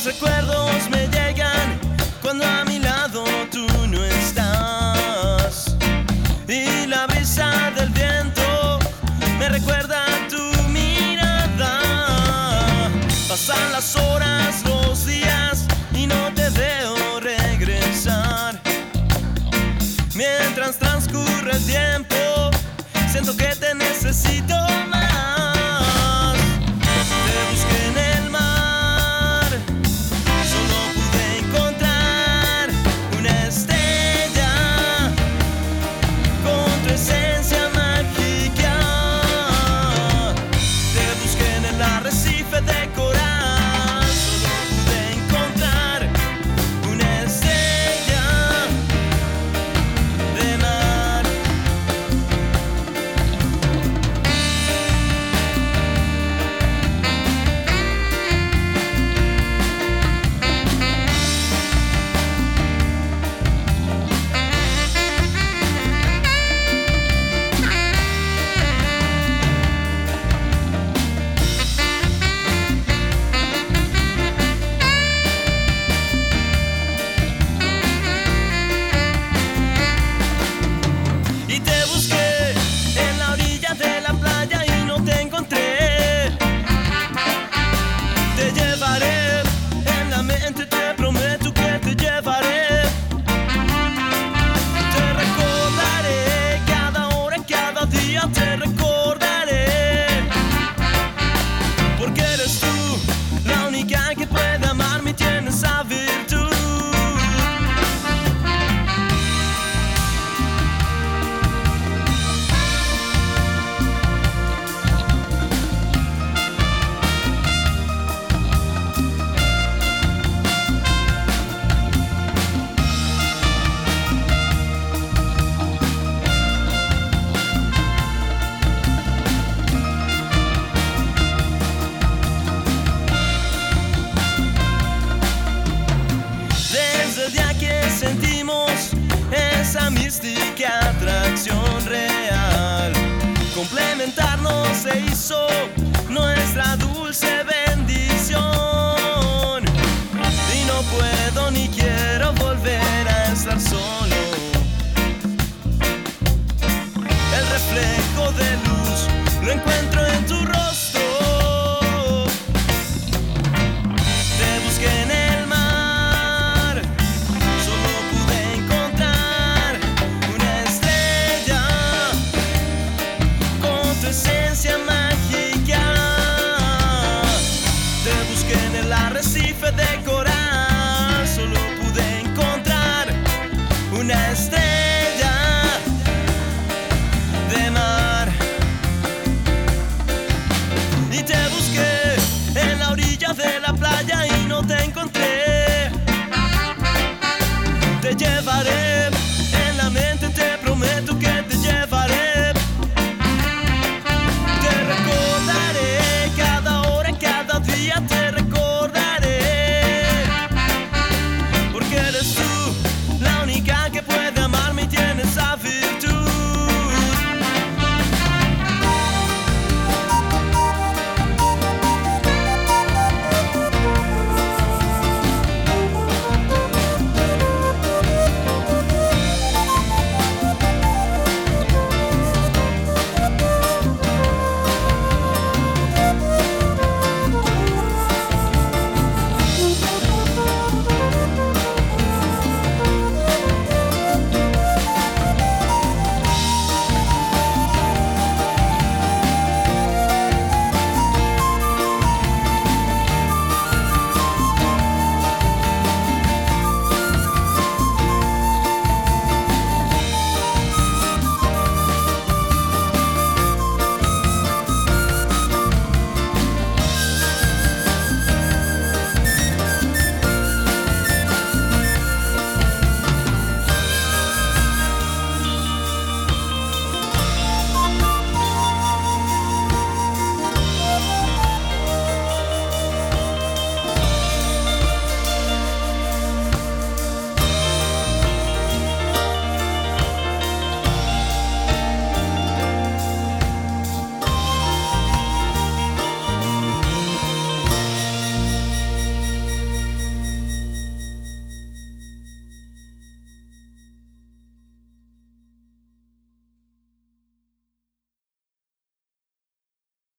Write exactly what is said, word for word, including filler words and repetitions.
Los recuerdos me llegan cuando a mi lado tú no estás, y la brisa del viento me recuerda tu mirada. Pasan las horas, los días y no te veo regresar. Mientras transcurre el tiempo, siento que te necesito más. Te busqué en el mar, solo pude encontrar una estrella con tu esencia mágica. Te busqué en el arrecife de coral, solo pude encontrar una estrella de mar. Y te busqué en la orilla de la playa y no te encontré. Te llevaré en la mente, te prometo que te llevaré. Te recordaré cada hora, cada día te recordaré. Porque eres tú la única que puede amarme y tiene esa virtud. Desde el día que sentimos esa mística atracción real, complementarnos se hizo nuestra dulce bendición. Y no puedo ni quiero volver a estar solo. El reflejo de luz lo encuentro en tu rostro. Te busqué en el mar, solo pude encontrar una estrella con tu esencia mágica. Te busqué en el arrecife de coral.